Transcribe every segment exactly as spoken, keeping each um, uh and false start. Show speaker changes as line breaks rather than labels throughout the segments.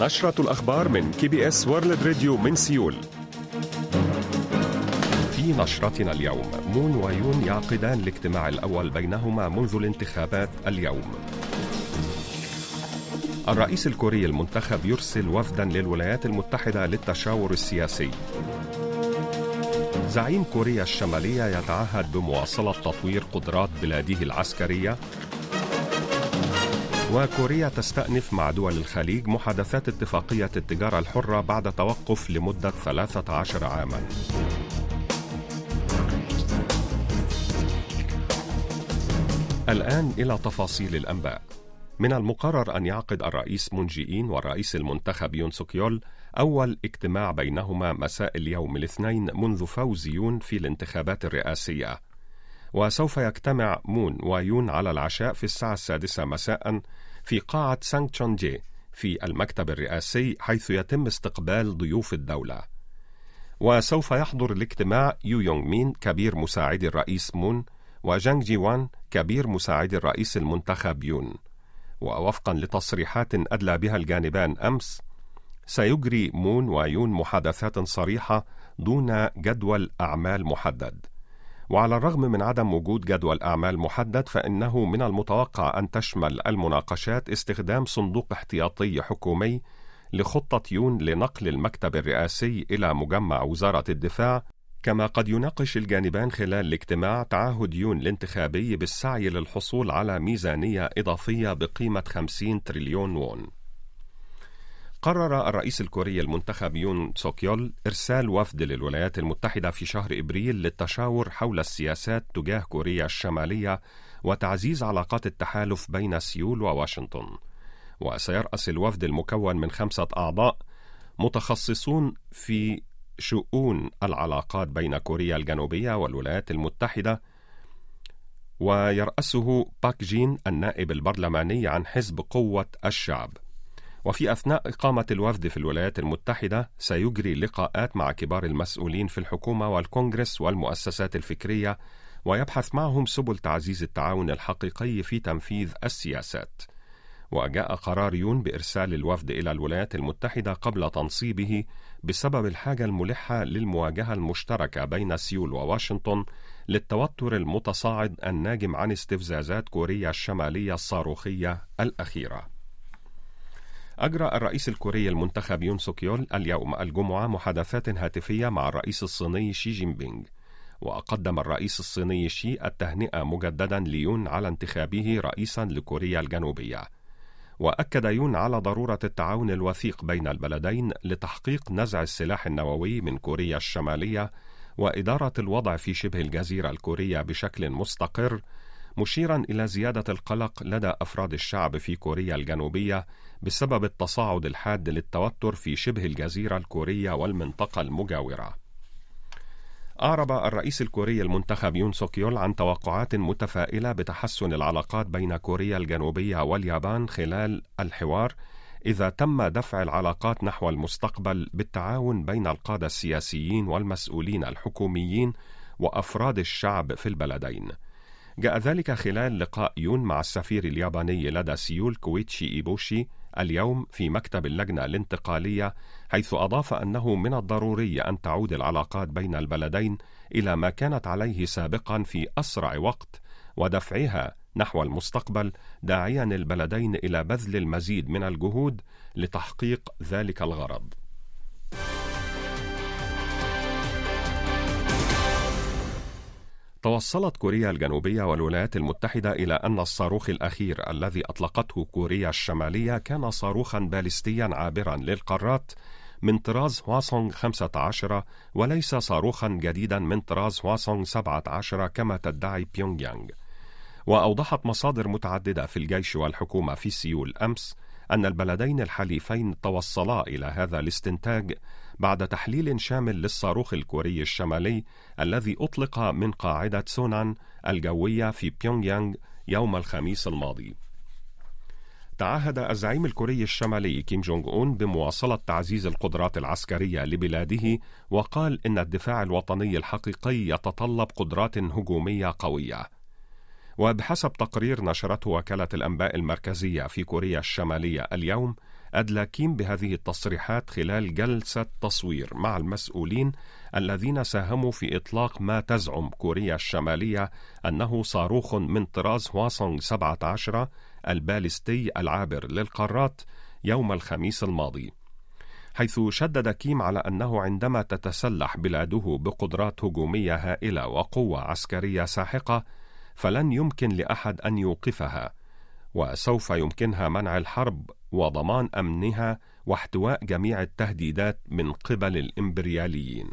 نشرة الأخبار من كي بي إس وورلد راديو من سيول. في نشرتنا اليوم، مون ويون يعقدان الاجتماع الأول بينهما منذ الانتخابات اليوم. الرئيس الكوري المنتخب يرسل وفدا للولايات المتحدة للتشاور السياسي. زعيم كوريا الشمالية يتعهد بمواصلة تطوير قدرات بلاده العسكرية. وكوريا تستأنف مع دول الخليج محادثات اتفاقية التجارة الحرة بعد توقف لمدة ثلاثة عشر عاما. الآن إلى تفاصيل الأنباء. من المقرر أن يعقد الرئيس مون جي إين والرئيس المنتخب يون سوك يول أول اجتماع بينهما مساء اليوم الاثنين منذ فوز يون في الانتخابات الرئاسية. وسوف يجتمع مون ويون على العشاء في الساعة السادسة مساء في قاعة سانغ تشونجي في المكتب الرئاسي، حيث يتم استقبال ضيوف الدولة. وسوف يحضر الاجتماع يو يونغ مين كبير مساعدي الرئيس مون وجانغ جي وان كبير مساعدي الرئيس المنتخب يون. ووفقا لتصريحات أدلى بها الجانبان أمس، سيجري مون ويون محادثات صريحة دون جدول أعمال محدد. وعلى الرغم من عدم وجود جدول أعمال محدد، فإنه من المتوقع أن تشمل المناقشات استخدام صندوق احتياطي حكومي لخطة يون لنقل المكتب الرئاسي إلى مجمع وزارة الدفاع، كما قد يناقش الجانبان خلال الاجتماع تعهد يون الانتخابي بالسعي للحصول على ميزانية إضافية بقيمة خمسين تريليون وون. قرر الرئيس الكوري المنتخب يون سوك يول إرسال وفد للولايات المتحدة في شهر إبريل للتشاور حول السياسات تجاه كوريا الشمالية وتعزيز علاقات التحالف بين سيول وواشنطن. وسيرأس الوفد المكون من خمسة أعضاء متخصصون في شؤون العلاقات بين كوريا الجنوبية والولايات المتحدة، ويرأسه باك جين النائب البرلماني عن حزب قوة الشعب. وفي أثناء إقامة الوفد في الولايات المتحدة سيجري لقاءات مع كبار المسؤولين في الحكومة والكونغرس والمؤسسات الفكرية، ويبحث معهم سبل تعزيز التعاون الحقيقي في تنفيذ السياسات. وجاء قرار يون بإرسال الوفد إلى الولايات المتحدة قبل تنصيبه بسبب الحاجة الملحة للمواجهة المشتركة بين سيول وواشنطن للتوتر المتصاعد الناجم عن استفزازات كوريا الشمالية الصاروخية الأخيرة. أجرى الرئيس الكوري المنتخب يون سوك يول اليوم الجمعة محادثات هاتفية مع الرئيس الصيني شي جين بينغ. وقدم الرئيس الصيني شي التهنئة مجددا ليون على انتخابه رئيسا لكوريا الجنوبية. وأكد يون على ضرورة التعاون الوثيق بين البلدين لتحقيق نزع السلاح النووي من كوريا الشمالية وإدارة الوضع في شبه الجزيرة الكورية بشكل مستقر، مشيرا إلى زيادة القلق لدى أفراد الشعب في كوريا الجنوبية بسبب التصاعد الحاد للتوتر في شبه الجزيرة الكورية والمنطقة المجاورة. أعرب الرئيس الكوري المنتخب يون سوك يول عن توقعات متفائلة بتحسن العلاقات بين كوريا الجنوبية واليابان خلال الحوار، إذا تم دفع العلاقات نحو المستقبل بالتعاون بين القادة السياسيين والمسؤولين الحكوميين وأفراد الشعب في البلدين. جاء ذلك خلال لقاء يون مع السفير الياباني لدى سيول كويتشي إيبوشي اليوم في مكتب اللجنة الانتقالية، حيث أضاف أنه من الضروري أن تعود العلاقات بين البلدين إلى ما كانت عليه سابقا في أسرع وقت ودفعها نحو المستقبل، داعيا البلدين إلى بذل المزيد من الجهود لتحقيق ذلك الغرض. توصلت كوريا الجنوبية والولايات المتحدة إلى أن الصاروخ الأخير الذي أطلقته كوريا الشمالية كان صاروخا باليستيا عابرا للقارات من طراز هواسونغ خمسة عشر وليس صاروخا جديدا من طراز هواسونغ سبعة عشر كما تدعي بيونغ يانغ. وأوضحت مصادر متعددة في الجيش والحكومة في سيول أمس أن البلدين الحليفين توصلا إلى هذا الاستنتاج بعد تحليل شامل للصاروخ الكوري الشمالي الذي أطلق من قاعدة سونان الجوية في بيونغ يانغ يوم الخميس الماضي. تعهد الزعيم الكوري الشمالي كيم جونغ أون بمواصلة تعزيز القدرات العسكرية لبلاده، وقال إن الدفاع الوطني الحقيقي يتطلب قدرات هجومية قوية. وبحسب تقرير نشرته وكالة الأنباء المركزية في كوريا الشمالية اليوم، أدلى كيم بهذه التصريحات خلال جلسة تصوير مع المسؤولين الذين ساهموا في إطلاق ما تزعم كوريا الشمالية أنه صاروخ من طراز هواسونغ سبعة عشر البالستي العابر للقارات يوم الخميس الماضي، حيث شدد كيم على أنه عندما تتسلح بلاده بقدرات هجومية هائلة وقوة عسكرية ساحقة فلن يمكن لأحد أن يوقفها، وسوف يمكنها منع الحرب وضمان أمنها واحتواء جميع التهديدات من قبل الإمبرياليين.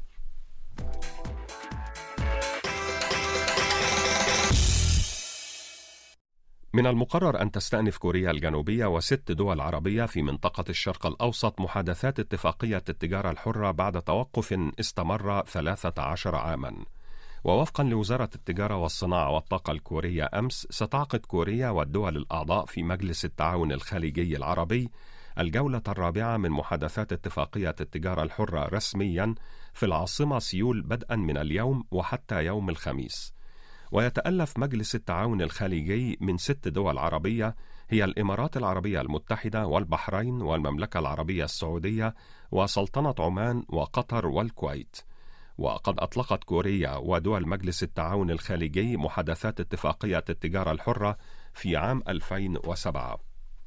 من المقرر أن تستأنف كوريا الجنوبية وست دول عربية في منطقة الشرق الأوسط محادثات اتفاقية التجارة الحرة بعد توقف استمر ثلاثة عشر عاماً. ووفقاً لوزارة التجارة والصناعة والطاقة الكورية أمس، ستعقد كوريا والدول الأعضاء في مجلس التعاون الخليجي العربي الجولة الرابعة من محادثات اتفاقية التجارة الحرة رسمياً في العاصمة سيول بدءاً من اليوم وحتى يوم الخميس. ويتألف مجلس التعاون الخليجي من ست دول عربية هي الإمارات العربية المتحدة والبحرين والمملكة العربية السعودية وسلطنة عمان وقطر والكويت. وقد أطلقت كوريا ودول مجلس التعاون الخليجي محادثات اتفاقية التجارة الحرة في عام ألفين وسبعة.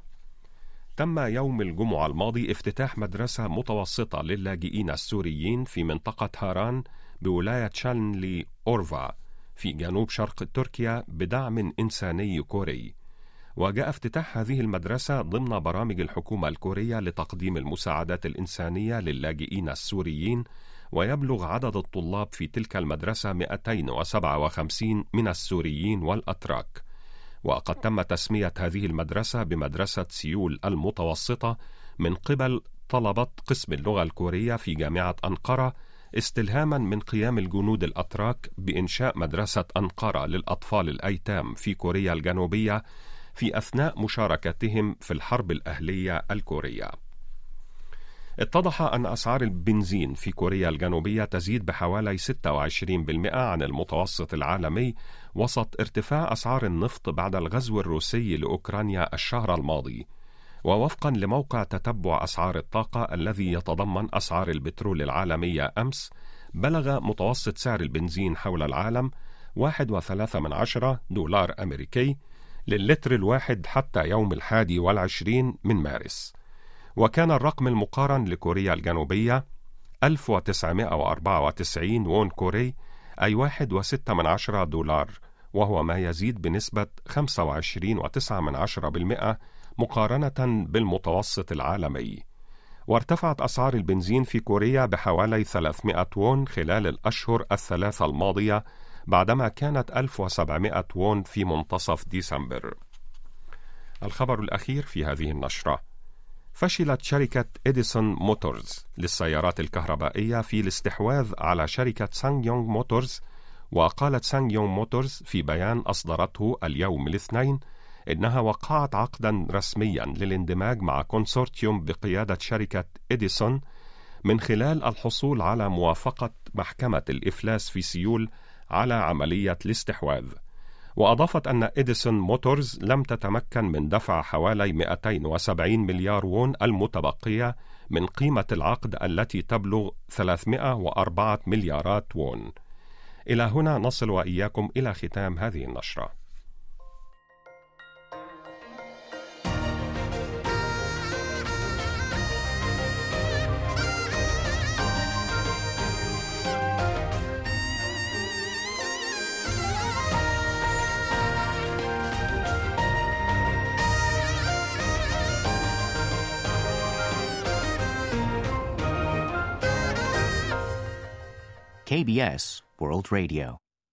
تم يوم الجمعة الماضي افتتاح مدرسة متوسطة للاجئين السوريين في منطقة هاران بولاية شانلي أورفا في جنوب شرق تركيا بدعم إنساني كوري. وجاء افتتاح هذه المدرسة ضمن برامج الحكومة الكورية لتقديم المساعدات الإنسانية للاجئين السوريين، ويبلغ عدد الطلاب في تلك المدرسة مئتين وسبعة وخمسين من السوريين والأتراك. وقد تم تسمية هذه المدرسة بمدرسة سيول المتوسطة من قبل طلبة قسم اللغة الكورية في جامعة أنقرة، استلهاما من قيام الجنود الأتراك بإنشاء مدرسة أنقرة للأطفال الأيتام في كوريا الجنوبية في أثناء مشاركتهم في الحرب الأهلية الكورية. اتضح أن أسعار البنزين في كوريا الجنوبية تزيد بحوالي ستة وعشرين بالمئة عن المتوسط العالمي وسط ارتفاع أسعار النفط بعد الغزو الروسي لأوكرانيا الشهر الماضي. ووفقا لموقع تتبع أسعار الطاقة الذي يتضمن أسعار البترول العالمية أمس، بلغ متوسط سعر البنزين حول العالم واحد وثلاثة من عشرة دولار أمريكي للتر الواحد حتى يوم الحادي والعشرين من مارس. وكان الرقم المقارن لكوريا الجنوبية ألف وتسعمائة وأربعة وتسعين وون كوري، أي واحد وستة من عشرة دولار، وهو ما يزيد بنسبة خمسة وعشرين وتسعة من عشرة بالمئة مقارنة بالمتوسط العالمي. وارتفعت أسعار البنزين في كوريا بحوالي ثلاثمائة وون خلال الأشهر الثلاثة الماضية، بعدما كانت ألف وسبعمائة وون في منتصف ديسمبر. الخبر الأخير في هذه النشرة: فشلت شركة إديسون موتورز للسيارات الكهربائية في الاستحواذ على شركة سانغيونغ موتورز. وقالت سانغيونغ موتورز في بيان أصدرته اليوم الاثنين إنها وقعت عقدا رسميا للاندماج مع كونسورتيوم بقيادة شركة إديسون من خلال الحصول على موافقة محكمة الإفلاس في سيول على عملية الاستحواذ. وأضافت أن إديسون موتورز لم تتمكن من دفع حوالي مئتين وسبعين مليار وون المتبقية من قيمة العقد التي تبلغ ثلاثمائة وأربعة مليارات وون. إلى هنا نصل وإياكم إلى ختام هذه النشرة.
K B S World Radio.